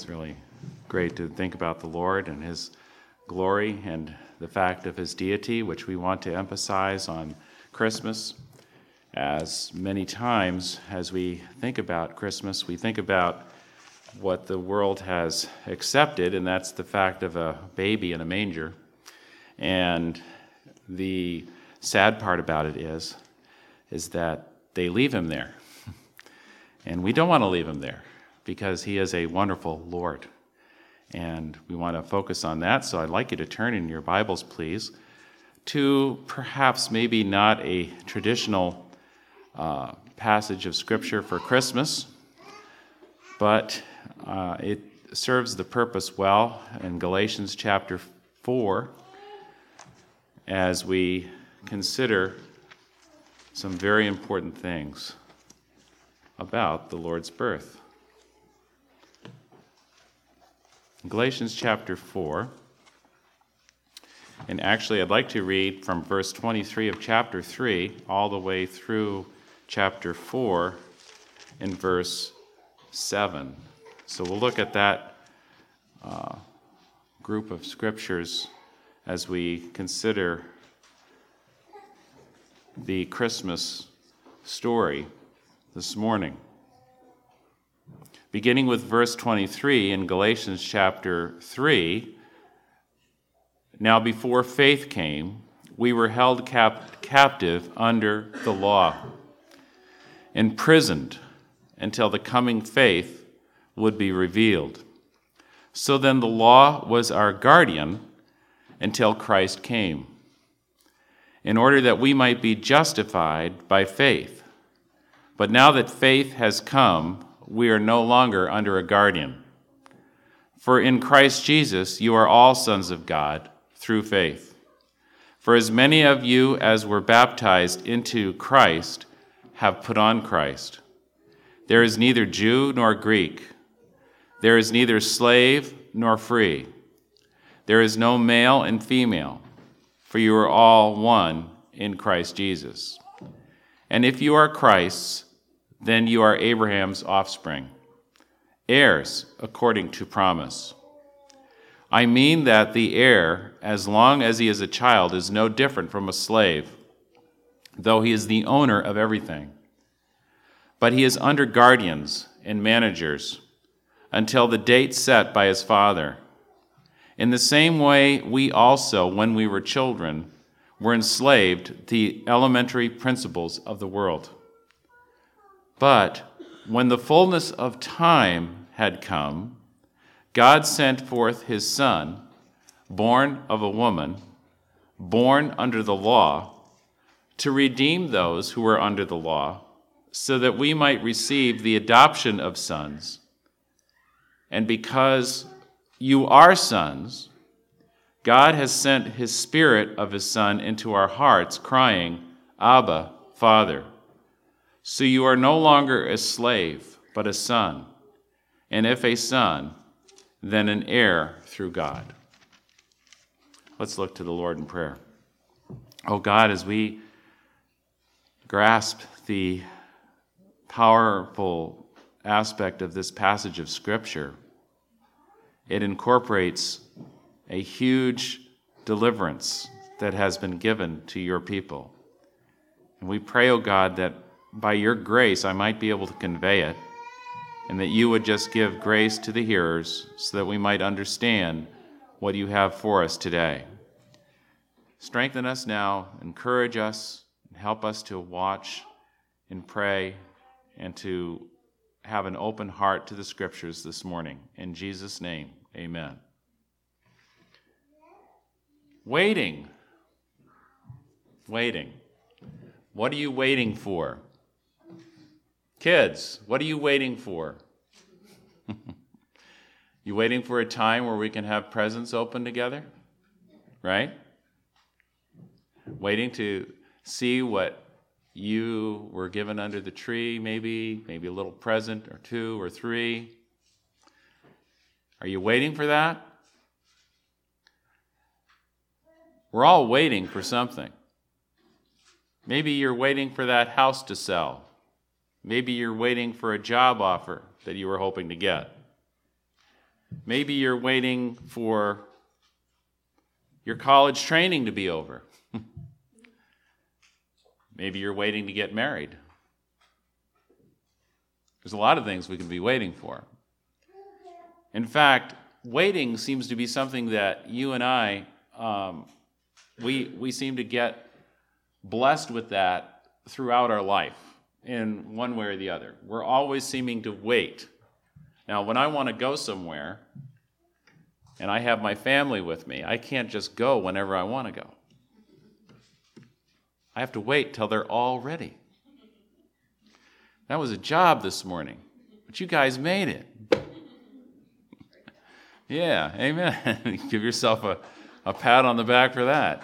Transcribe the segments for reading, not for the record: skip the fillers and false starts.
It's really great to think about the Lord and his glory and the fact of his deity, which we want to emphasize on Christmas. As many times as we think about Christmas, we think about what the world has accepted, and that's the fact of a baby in a manger. And the sad part about it is that they leave him there. And we don't want to leave him there because he is a wonderful Lord. And we want to focus on that. So I'd like you to turn in your Bibles, please, to perhaps maybe not a traditional passage of Scripture for Christmas, but it serves the purpose well in Galatians chapter 4 as we consider some very important things about the Lord's birth. Galatians chapter 4, and actually I'd like to read from verse 23 of chapter 3 all the way through chapter 4 in verse 7. So we'll look at that group of scriptures as we consider the Christmas story this morning. Beginning with verse 23 in Galatians chapter 3, "Now before faith came, we were held captive under the law, imprisoned until the coming faith would be revealed. So then the law was our guardian until Christ came, in order that we might be justified by faith. But now that faith has come, we are no longer under a guardian. For in Christ Jesus you are all sons of God through faith. For as many of you as were baptized into Christ have put on Christ. There is neither Jew nor Greek. There is neither slave nor free. There is no male and female, for you are all one in Christ Jesus. And if you are Christ's, then you are Abraham's offspring, heirs according to promise. I mean that the heir, as long as he is a child, is no different from a slave, though he is the owner of everything. But he is under guardians and managers until the date set by his father. In the same way, we also, when we were children, were enslaved to the elementary principles of the world. But when the fullness of time had come, God sent forth his Son, born of a woman, born under the law, to redeem those who were under the law, so that we might receive the adoption of sons. And because you are sons, God has sent his Spirit of his Son into our hearts, crying, Abba, Father. So you are no longer a slave, but a son. And if a son, then an heir through God." Let's look to the Lord in prayer. Oh God, as we grasp the powerful aspect of this passage of Scripture, it incorporates a huge deliverance that has been given to your people. And we pray, oh God, that by your grace I might be able to convey it, and that you would just give grace to the hearers so that we might understand what you have for us today. Strengthen us now, encourage us, and help us to watch and pray and to have an open heart to the Scriptures this morning. In Jesus' name, amen. Waiting. What are you waiting for? Kids, what are you waiting for? You waiting for a time where we can have presents open together? Right? Waiting to see what you were given under the tree, maybe a little present or two or three. Are you waiting for that? We're all waiting for something. Maybe you're waiting for that house to sell. Maybe you're waiting for a job offer that you were hoping to get. Maybe you're waiting for your college training to be over. Maybe you're waiting to get married. There's a lot of things we can be waiting for. In fact, waiting seems to be something that you and I, we seem to get blessed with that throughout our life in one way or the other. We're always seeming to wait. Now, when I want to go somewhere and I have my family with me, I can't just go whenever I want to go. I have to wait till they're all ready. That was a job this morning, but you guys made it. Yeah, amen. Give yourself a pat on the back for that.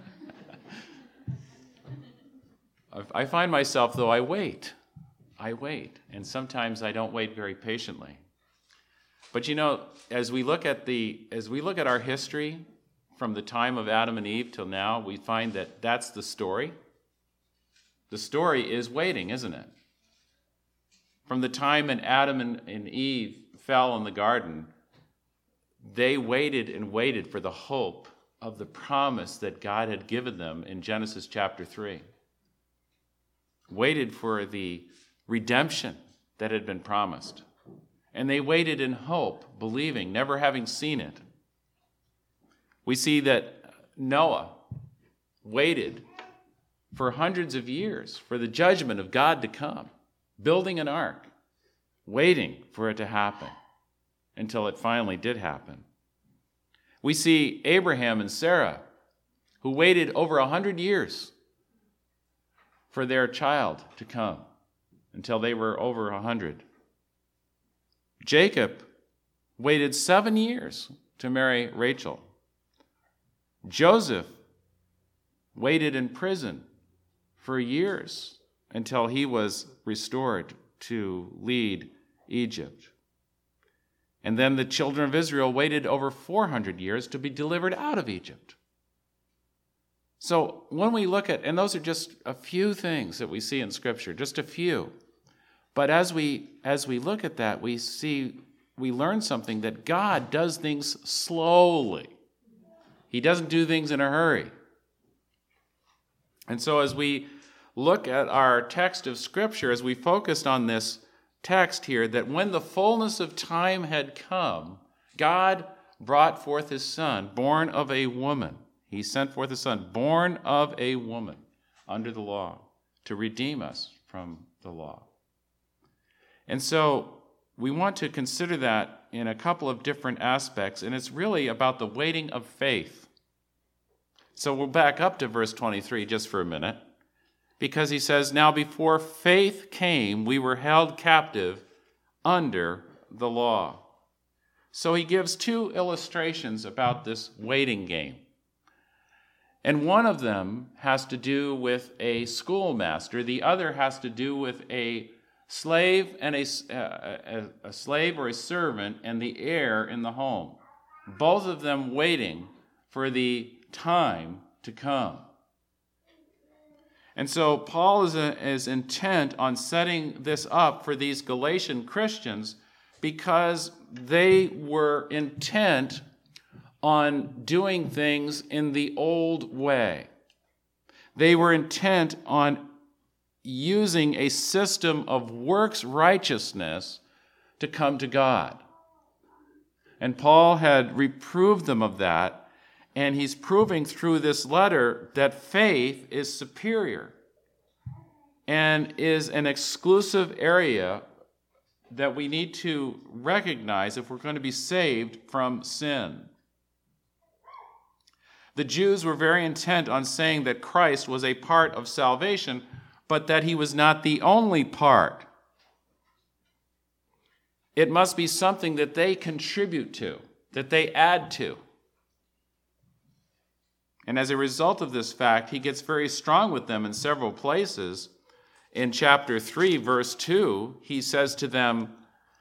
I find myself, though, I wait, and sometimes I don't wait very patiently. But you know, as we look at our history from the time of Adam and Eve till now, we find that that's the story. The story is waiting, isn't it? From the time when Adam and Eve fell in the garden, they waited and waited for the hope of the promise that God had given them in Genesis chapter 3. Waited for the redemption that had been promised. And they waited in hope, believing, never having seen it. We see that Noah waited for hundreds of years for the judgment of God to come, building an ark, waiting for it to happen until it finally did happen. We see Abraham and Sarah, who waited over 100 years for their child to come until they were over 100. Jacob waited 7 years to marry Rachel. Joseph waited in prison for years until he was restored to lead Egypt. And then the children of Israel waited over 400 years to be delivered out of Egypt. So when we look at, and those are just a few things that we see in Scripture, just a few. But as we look at that, we learn something, that God does things slowly. He doesn't do things in a hurry. And so as we look at our text of Scripture, as we focused on this text here, that when the fullness of time had come, God brought forth his Son, born of a woman. He sent forth his Son, born of a woman under the law, to redeem us from the law. And so we want to consider that in a couple of different aspects, and it's really about the waiting of faith. So we'll back up to verse 23 just for a minute, because he says, "Now before faith came, we were held captive under the law." So he gives two illustrations about this waiting game. And one of them has to do with a schoolmaster. The other has to do with a slave and a slave or a servant and the heir in the home. Both of them waiting for the time to come. And so Paul is intent on setting this up for these Galatian Christians because they were intent on doing things in the old way. They were intent on using a system of works righteousness to come to God. And Paul had reproved them of that. And he's proving through this letter that faith is superior and is an exclusive area that we need to recognize if we're going to be saved from sin. The Jews were very intent on saying that Christ was a part of salvation, but that he was not the only part. It must be something that they contribute to, that they add to. And as a result of this fact, he gets very strong with them in several places. In chapter 3, verse 2, he says to them,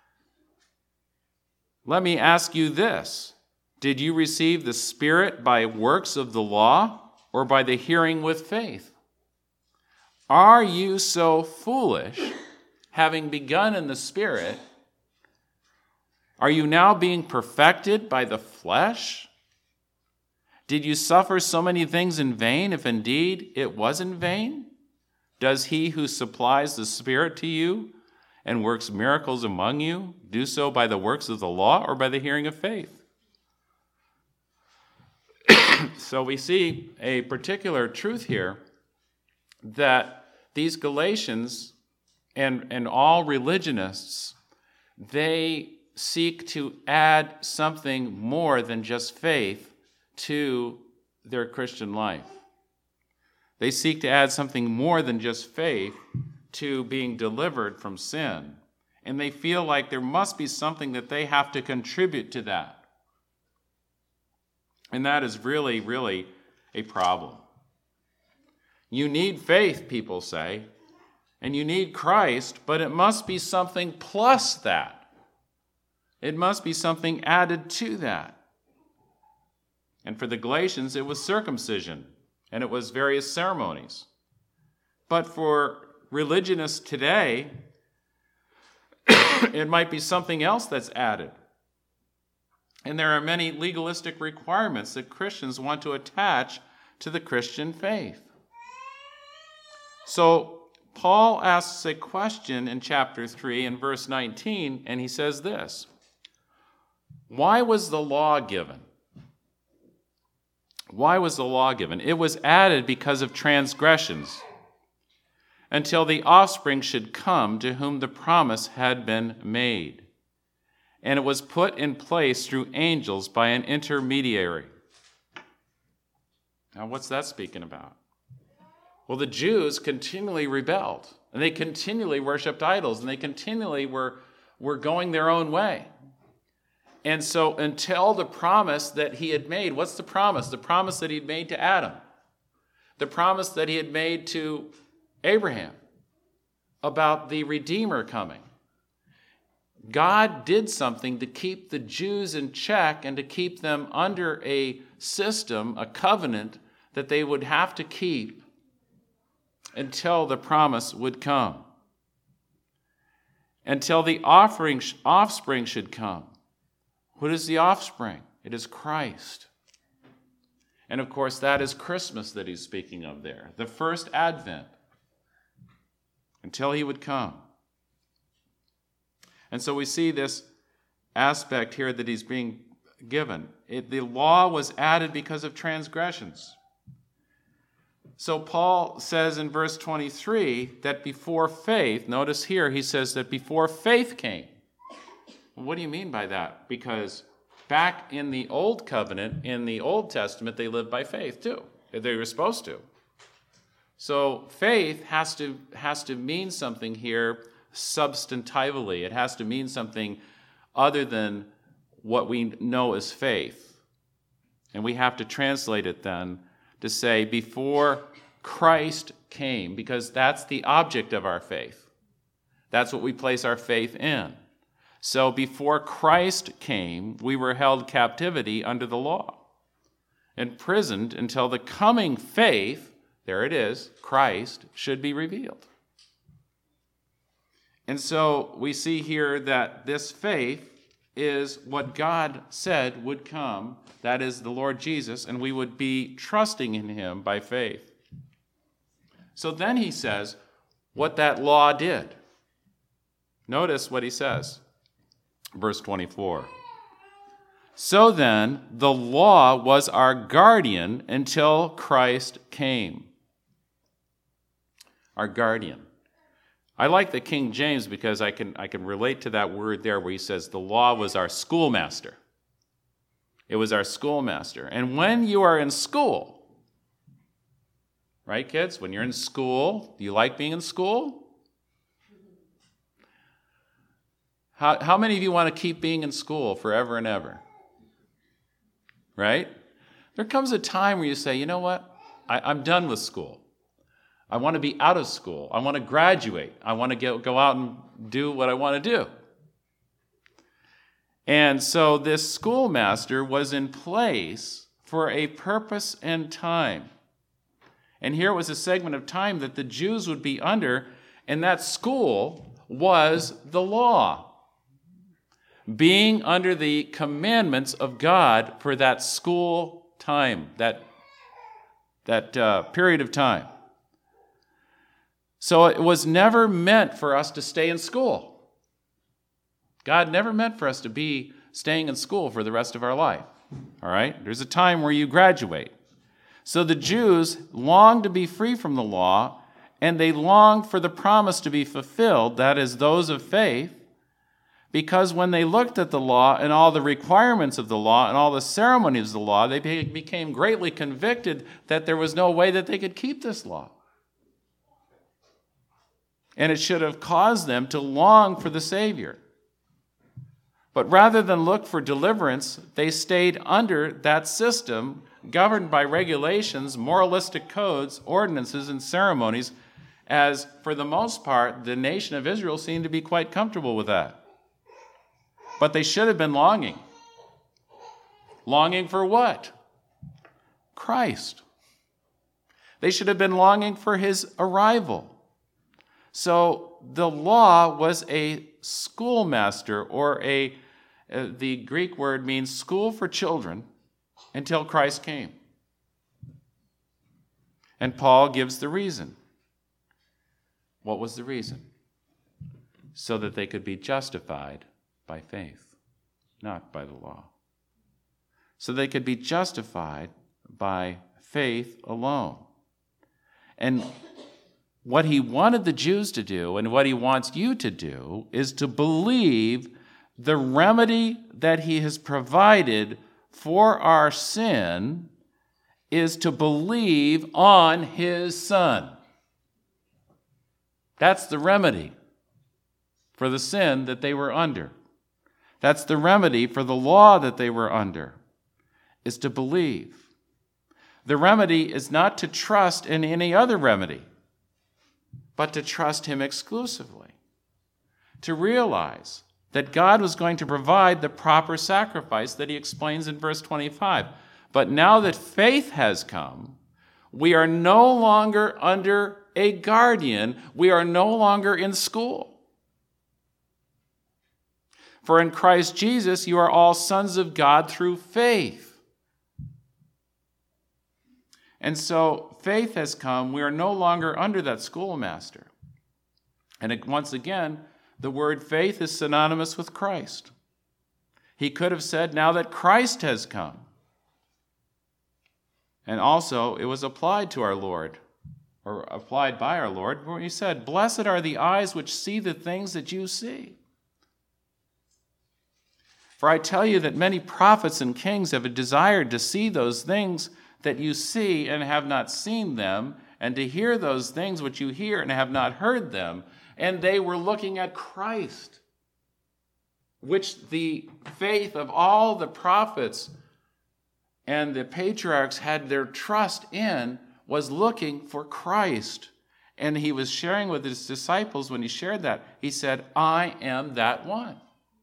"Let me ask you this. Did you receive the Spirit by works of the law or by the hearing with faith? Are you so foolish, having begun in the Spirit, Are you now being perfected by the flesh? Did you suffer so many things in vain, if indeed it was in vain? Does he who supplies the Spirit to you and works miracles among you do so by the works of the law or by the hearing of faith? So we see a particular truth here that these Galatians and all religionists, they seek to add something more than just faith to their Christian life. They seek to add something more than just faith to being delivered from sin. And they feel like there must be something that they have to contribute to that. And that is really, really a problem. You need faith, people say, and you need Christ, but it must be something plus that. It must be something added to that. And for the Galatians, it was circumcision, and it was various ceremonies. But for religionists today, it might be something else that's added. And there are many legalistic requirements that Christians want to attach to the Christian faith. So Paul asks a question in chapter 3 and verse 19, and he says this: why was the law given? Why was the law given? It was added because of transgressions, until the offspring should come to whom the promise had been made. And it was put in place through angels by an intermediary. Now, what's that speaking about? Well, the Jews continually rebelled, and they continually worshipped idols, and they continually were going their own way. And so until the promise that he had made, what's the promise? The promise that he had made to Adam. The promise that he had made to Abraham about the Redeemer coming. God did something to keep the Jews in check and to keep them under a system, a covenant that they would have to keep until the promise would come. Until the offspring should come. What is the offspring? It is Christ. And of course, that is Christmas that he's speaking of there, the first Advent, until he would come. And so we see this aspect here that he's being given. The law was added because of transgressions. So Paul says in verse 23 that before faith, notice here he says that before faith came. What do you mean by that? Because back in the Old Covenant, in the Old Testament, they lived by faith too. They were supposed to. So faith has to mean something here substantively. It has to mean something other than what we know as faith. And we have to translate it then to say before Christ came, because that's the object of our faith. That's what we place our faith in. So before Christ came, we were held captivity under the law, imprisoned until the coming faith, there it is, Christ, should be revealed. And so we see here that this faith is what God said would come, that is the Lord Jesus, and we would be trusting in him by faith. So then he says what that law did. Notice what he says. Verse 24. So then, the law was our guardian until Christ came. Our guardian. I like the King James because I can relate to that word there where he says the law was our schoolmaster. It was our schoolmaster. And when you are in school, right, kids? When you're in school, do you like being in school? How many of you want to keep being in school forever and ever? Right? There comes a time where you say, you know what? I'm done with school. I want to be out of school. I want to graduate. I want to go out and do what I want to do. And so this schoolmaster was in place for a purpose and time. And here was a segment of time that the Jews would be under, and that school was the law. being under the commandments of God for that school time, that period of time. So it was never meant for us to stay in school. God never meant for us to be staying in school for the rest of our life. All right? There's a time where you graduate. So the Jews longed to be free from the law, and they longed for the promise to be fulfilled, that is, those of faith, because when they looked at the law and all the requirements of the law and all the ceremonies of the law, they became greatly convicted that there was no way that they could keep this law. And it should have caused them to long for the Savior. But rather than look for deliverance, they stayed under that system governed by regulations, moralistic codes, ordinances, and ceremonies, as for the most part, the nation of Israel seemed to be quite comfortable with that. But they should have been longing. Longing for what? Christ. They should have been longing for his arrival. So the law was a schoolmaster, or the Greek word means school for children, until Christ came. And Paul gives the reason. What was the reason? So that they could be justified by faith, not by the law. So they could be justified by faith alone. And what he wanted the Jews to do, and what he wants you to do, is to believe the remedy that he has provided for our sin is to believe on his Son. That's the remedy for the sin that they were under. That's the remedy for the law that they were under, is to believe. The remedy is not to trust in any other remedy, but to trust him exclusively. To realize that God was going to provide the proper sacrifice that he explains in verse 25. But now that faith has come, we are no longer under a guardian. We are no longer in school. For in Christ Jesus, you are all sons of God through faith. And so faith has come. We are no longer under that schoolmaster. And once again, the word faith is synonymous with Christ. He could have said, now that Christ has come. And also, it was applied to our Lord, or applied by our Lord, where he said, blessed are the eyes which see the things that you see. For I tell you that many prophets and kings have desired to see those things that you see and have not seen them, and to hear those things which you hear and have not heard them. And they were looking at Christ, which the faith of all the prophets and the patriarchs had their trust in, was looking for Christ. And he was sharing with his disciples when he shared that. He said, I am that one.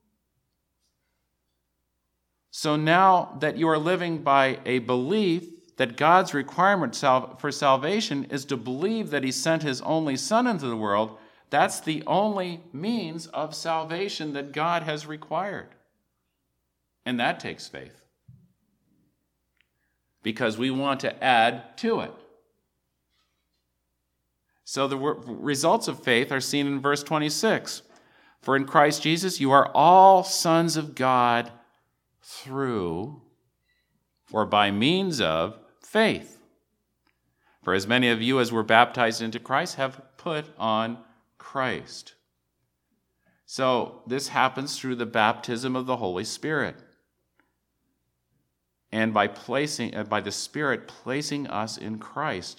So now that you are living by a belief that God's requirement for salvation is to believe that he sent his only Son into the world, that's the only means of salvation that God has required. And that takes faith. Because we want to add to it. So the results of faith are seen in verse 26. For in Christ Jesus you are all sons of God through, or by means of, faith. For as many of you as were baptized into Christ have put on Christ. So this happens through the baptism of the Holy Spirit. And by the Spirit placing us in Christ.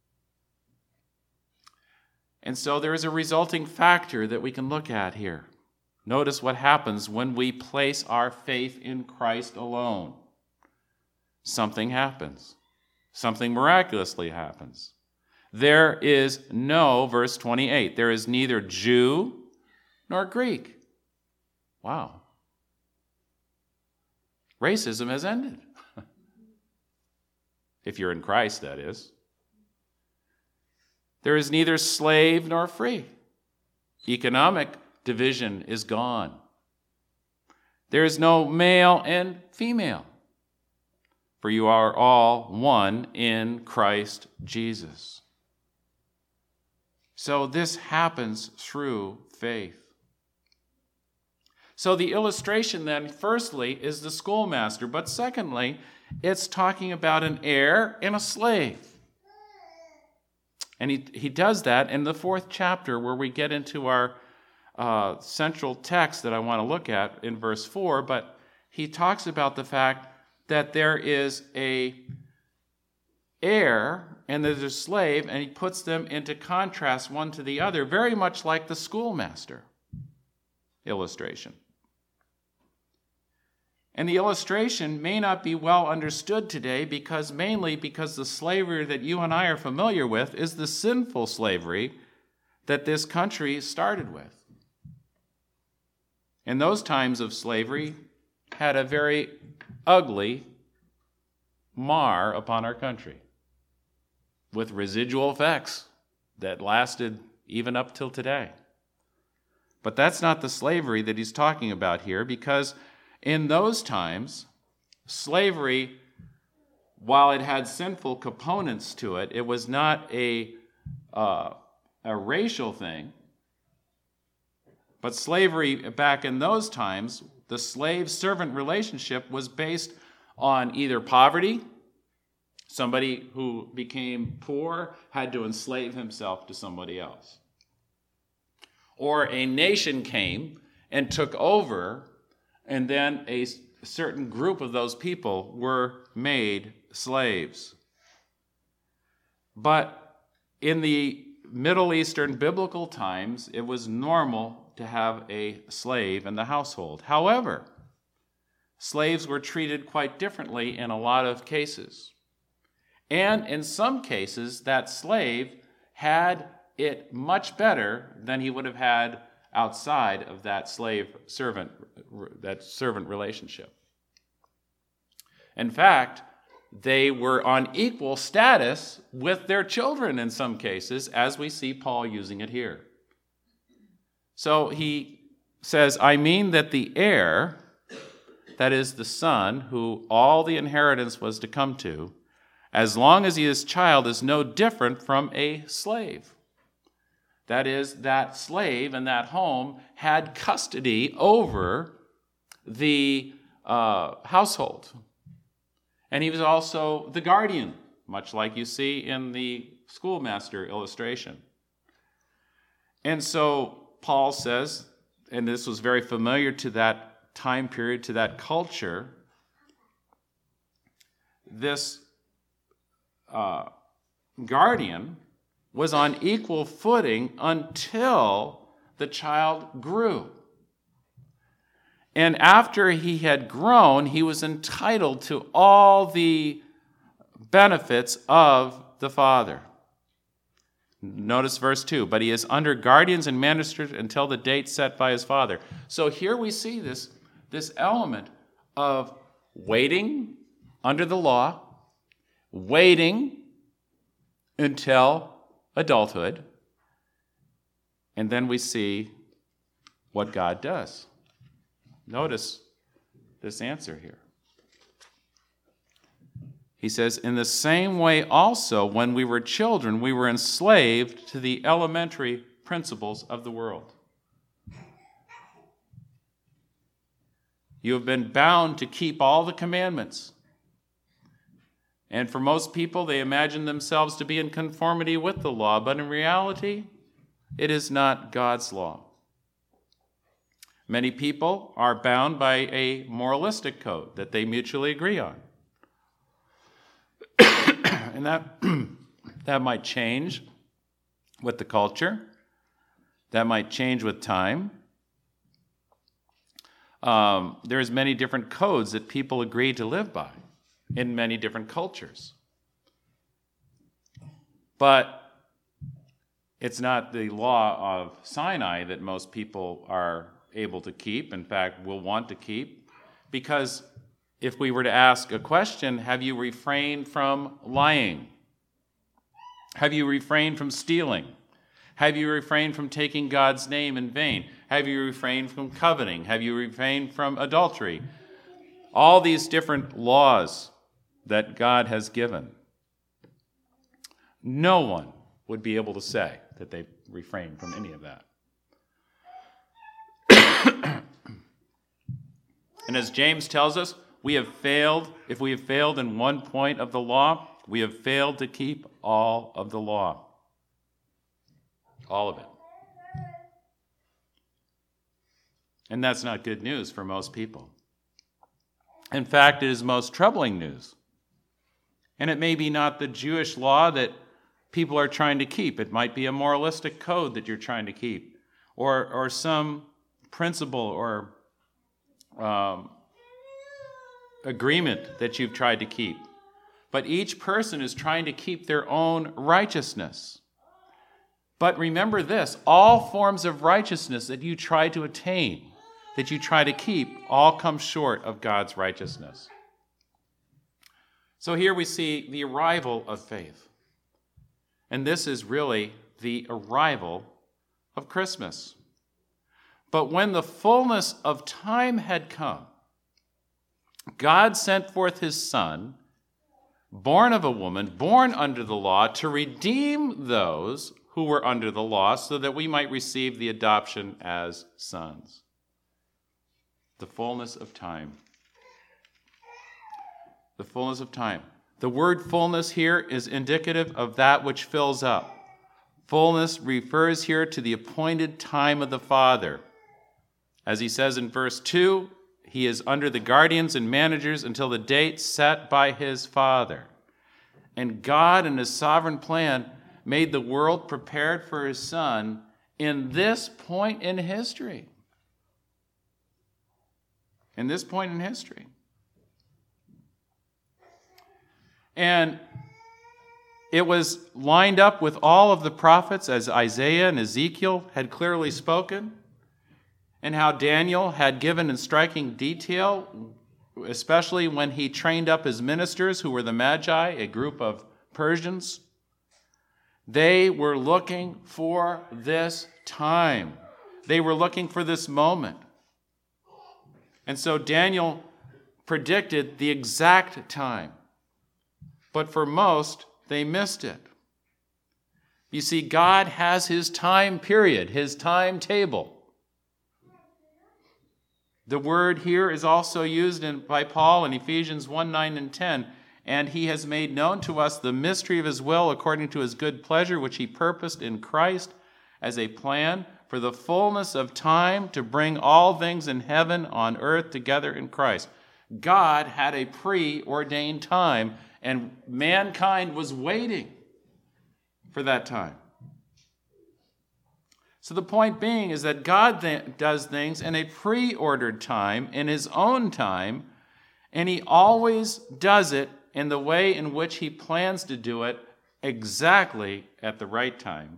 And so there is a resulting factor that we can look at here. Notice what happens when we place our faith in Christ alone. Something happens. Something miraculously happens. There is no, verse 28, there is neither Jew nor Greek. Wow. Racism has ended. If you're in Christ, that is. There is neither slave nor free. Economic division is gone. There is no male and female, for you are all one in Christ Jesus. So this happens through faith. So the illustration then, firstly, is the schoolmaster, but secondly, it's talking about an heir and a slave. And he does that in the 4th chapter, where we get into our central text that I want to look at in verse 4, but he talks about the fact that there is a heir and there's a slave, and he puts them into contrast one to the other, very much like the schoolmaster illustration. And the illustration may not be well understood today mainly because the slavery that you and I are familiar with is the sinful slavery that this country started with. And those times of slavery had a very ugly mar upon our country, with residual effects that lasted even up till today. But that's not the slavery that he's talking about here, because in those times, slavery, while it had sinful components to it, it was not a racial thing. But slavery back in those times, the slave-servant relationship was based on either poverty. Somebody who became poor had to enslave himself to somebody else. Or a nation came and took over, and then a certain group of those people were made slaves. But in the Middle Eastern biblical times, it was normal to have a slave in the household. However, slaves were treated quite differently in a lot of cases. And in some cases, that slave had it much better than he would have had outside of that slave-servant, that servant relationship. In fact, they were on equal status with their children in some cases, as we see Paul using it here. So he says, I mean that the heir, that is the son, who all the inheritance was to come to, as long as he is child, is no different from a slave. That is, that slave in that home had custody over the household. And he was also the guardian, much like you see in the schoolmaster illustration. And so Paul says, and this was very familiar to that time period, to that culture, this guardian was on equal footing until the child grew. And after he had grown, he was entitled to all the benefits of the father. Notice verse 2, but he is under guardians and ministers until the date set by his father. So here we see this element of waiting under the law, waiting until adulthood, and then we see what God does. Notice this answer here. He says, in the same way also, when we were children, we were enslaved to the elementary principles of the world. You have been bound to keep all the commandments. And for most people, they imagine themselves to be in conformity with the law, but in reality, it is not God's law. Many people are bound by a moralistic code that they mutually agree on. And that might change with the culture. That might change with time. There's many different codes that people agree to live by in many different cultures. But it's not the law of Sinai that most people are able to keep, in fact, will want to keep, because if we were to ask a question, have you refrained from lying? Have you refrained from stealing? Have you refrained from taking God's name in vain? Have you refrained from coveting? Have you refrained from adultery? All these different laws that God has given. No one would be able to say that they've refrained from any of that. And as James tells us, we have failed. If we have failed in one point of the law, we have failed to keep all of the law. All of it. And that's not good news for most people. In fact, it is most troubling news. And it may be not the Jewish law that people are trying to keep. It might be a moralistic code that you're trying to keep, or some principle or agreement that you've tried to keep. But each person is trying to keep their own righteousness. But remember this, all forms of righteousness that you try to attain, that you try to keep, all come short of God's righteousness. So here we see the arrival of faith. And this is really the arrival of Christmas. But when the fullness of time had come, God sent forth his Son, born of a woman, born under the law, to redeem those who were under the law, so that we might receive the adoption as sons. The fullness of time. The fullness of time. The word fullness here is indicative of that which fills up. Fullness refers here to the appointed time of the Father. As he says in verse 2, he is under the guardians and managers until the date set by his Father. And God, in his sovereign plan, made the world prepared for his Son in this point in history. In this point in history. And it was lined up with all of the prophets, as Isaiah and Ezekiel had clearly spoken, and how Daniel had given in striking detail, especially when he trained up his ministers, who were the Magi, a group of Persians. They were looking for this time. They were looking for this moment. And so Daniel predicted the exact time. But for most, they missed it. You see, God has his time period, his timetable. The word here is also used by Paul in Ephesians 1:9 and 10. And he has made known to us the mystery of his will according to his good pleasure, which he purposed in Christ as a plan for the fullness of time to bring all things in heaven on earth together in Christ. God had a preordained time, and mankind was waiting for that time. So the point being is that God does things in a pre-ordered time, in his own time, and he always does it in the way in which he plans to do it exactly at the right time.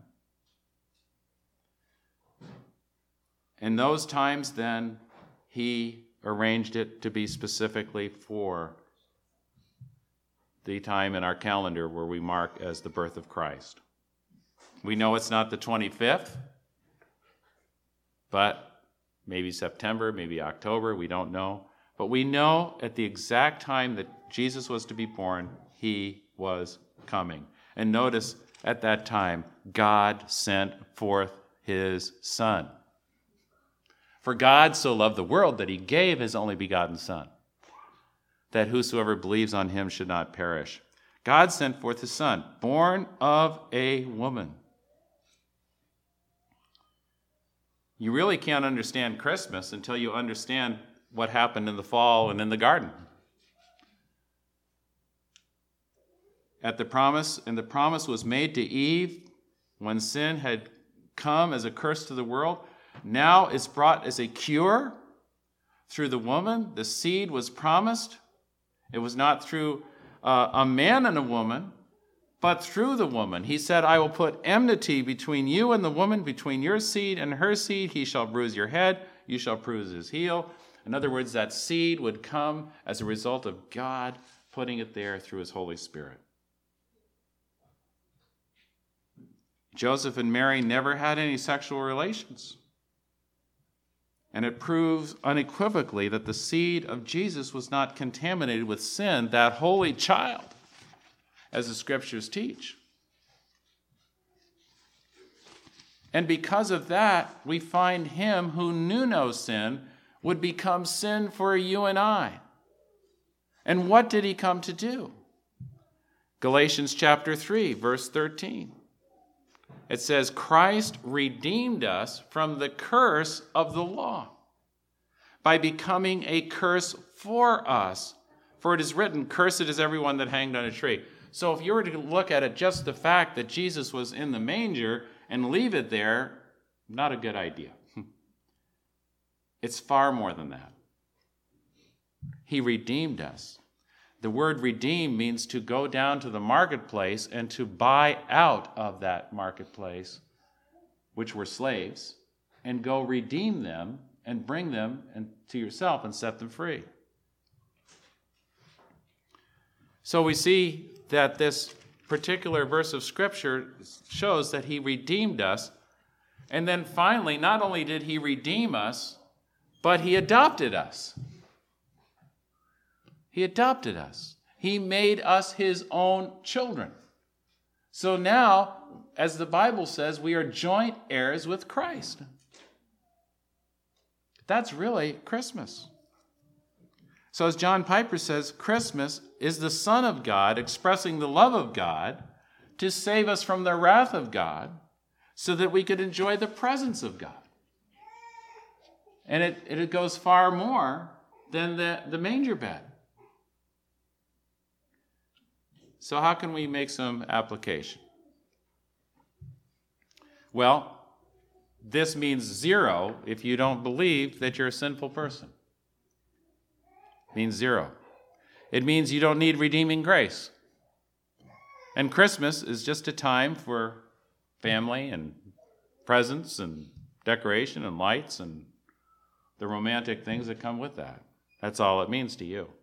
In those times, then, he arranged it to be specifically for the time in our calendar where we mark as the birth of Christ. We know it's not the 25th, but maybe September, maybe October, we don't know. But we know at the exact time that Jesus was to be born, he was coming. And notice at that time, God sent forth his Son. For God so loved the world that he gave his only begotten Son, that whosoever believes on him should not perish. God sent forth his Son, born of a woman. You really can't understand Christmas until you understand what happened in the fall and in the garden. And the promise was made to Eve when sin had come as a curse to the world. Now it's brought as a cure through the woman. The seed was promised. It was not through a man and a woman, but through the woman. He said, I will put enmity between you and the woman, between your seed and her seed. He shall bruise your head, you shall bruise his heel. In other words, that seed would come as a result of God putting it there through his Holy Spirit. Joseph and Mary never had any sexual relations. And it proves unequivocally that the seed of Jesus was not contaminated with sin, that holy child, as the scriptures teach. And because of that, we find him who knew no sin would become sin for you and I. And what did he come to do? Galatians chapter 3, verse 13. It says, Christ redeemed us from the curse of the law by becoming a curse for us. For it is written, cursed is everyone that hanged on a tree. So if you were to look at it, just the fact that Jesus was in the manger and leave it there, not a good idea. It's far more than that. He redeemed us. The word redeem means to go down to the marketplace and to buy out of that marketplace, which were slaves, and go redeem them and bring them to yourself and set them free. So we see that this particular verse of Scripture shows that he redeemed us. And then finally, not only did he redeem us, but he adopted us. He adopted us. He made us his own children. So now, as the Bible says, we are joint heirs with Christ. That's really Christmas. So as John Piper says, Christmas is the Son of God expressing the love of God to save us from the wrath of God so that we could enjoy the presence of God. And it goes far more than the manger bed. So how can we make some application? Well, this means zero if you don't believe that you're a sinful person. It means zero. It means you don't need redeeming grace. And Christmas is just a time for family and presents and decoration and lights and the romantic things that come with that. That's all it means to you.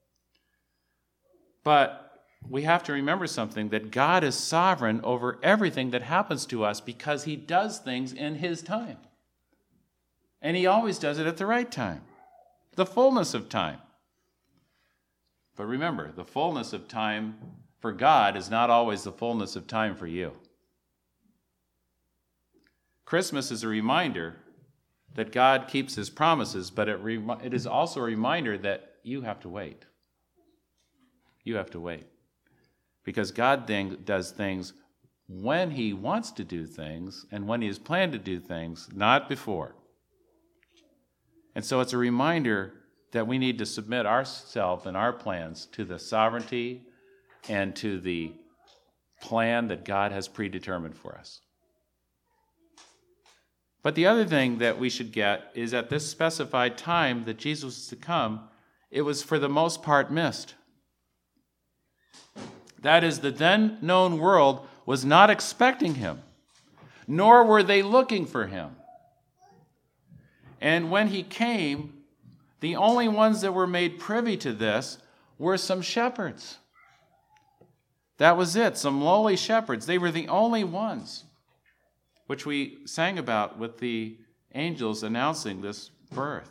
But we have to remember something, that God is sovereign over everything that happens to us because he does things in his time. And he always does it at the right time, the fullness of time. But remember, the fullness of time for God is not always the fullness of time for you. Christmas is a reminder that God keeps his promises, but it is also a reminder that you have to wait. You have to wait. Because God does things when he wants to do things and when he has planned to do things, not before. And so it's a reminder that we need to submit ourselves and our plans to the sovereignty and to the plan that God has predetermined for us. But the other thing that we should get is at this specified time that Jesus was to come, it was for the most part missed. That is, the then known world was not expecting him, nor were they looking for him. And when he came, the only ones that were made privy to this were some shepherds. That was it, some lowly shepherds. They were the only ones, which we sang about with the angels announcing this birth.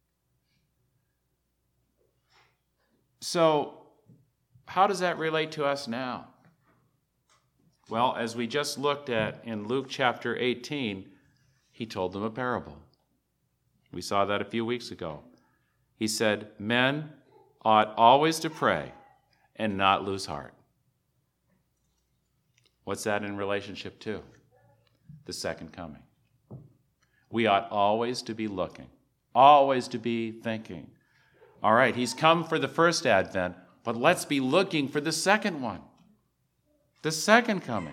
So, how does that relate to us now? Well, as we just looked at in Luke chapter 18, he told them a parable. We saw that a few weeks ago. He said, men ought always to pray and not lose heart. What's that in relationship to? The second coming. We ought always to be looking, always to be thinking, all right, he's come for the first advent, but let's be looking for the second one, the second coming.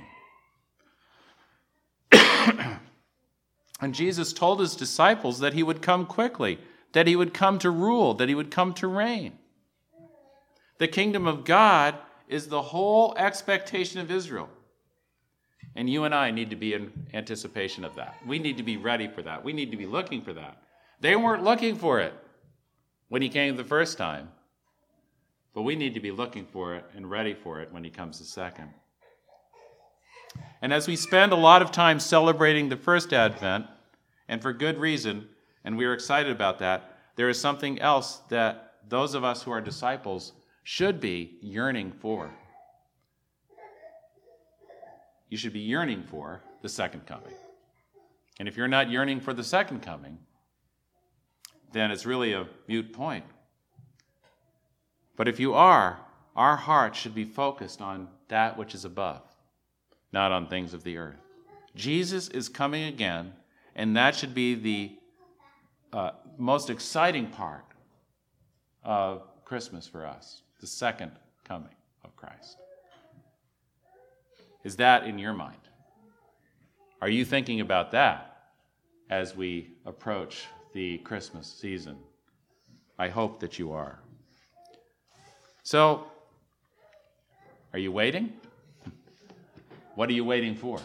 And Jesus told his disciples that he would come quickly, that he would come to rule, that he would come to reign. The kingdom of God is the whole expectation of Israel. And you and I need to be in anticipation of that. We need to be ready for that. We need to be looking for that. They weren't looking for it when he came the first time. But we need to be looking for it and ready for it when he comes the second. And as we spend a lot of time celebrating the first Advent, and for good reason, and we are excited about that, there is something else that those of us who are disciples should be yearning for. You should be yearning for the second coming. And if you're not yearning for the second coming, then it's really a moot point. But if you are, our hearts should be focused on that which is above, not on things of the earth. Jesus is coming again, and that should be the most exciting part of Christmas for us, the second coming of Christ. Is that in your mind? Are you thinking about that as we approach the Christmas season? I hope that you are. So, are you waiting? What are you waiting for?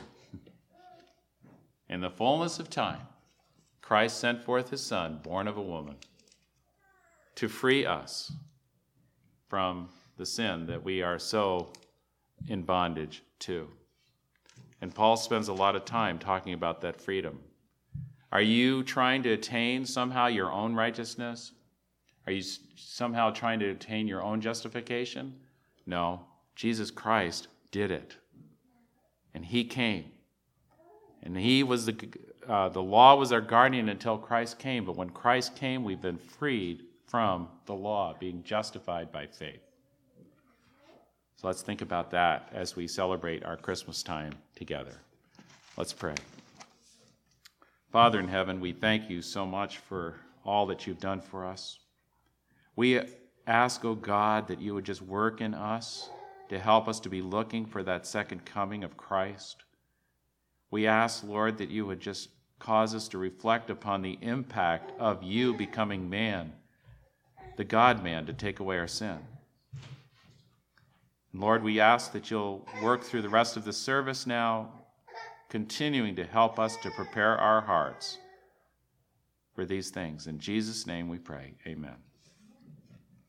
In the fullness of time, Christ sent forth his Son, born of a woman, to free us from the sin that we are so in bondage to. And Paul spends a lot of time talking about that freedom. Are you trying to attain somehow your own righteousness? Are you somehow trying to attain your own justification? No, Jesus Christ did it. And he came. And he was the law was our guardian until Christ came. But when Christ came, we've been freed from the law, being justified by faith. So let's think about that as we celebrate our Christmas time together. Let's pray. Father in heaven, we thank you so much for all that you've done for us. We ask, O God, that you would just work in us to help us to be looking for that second coming of Christ. We ask, Lord, that you would just cause us to reflect upon the impact of you becoming man, the God-man, to take away our sin. Lord, we ask that you'll work through the rest of the service now, continuing to help us to prepare our hearts for these things. In Jesus' name we pray. Amen.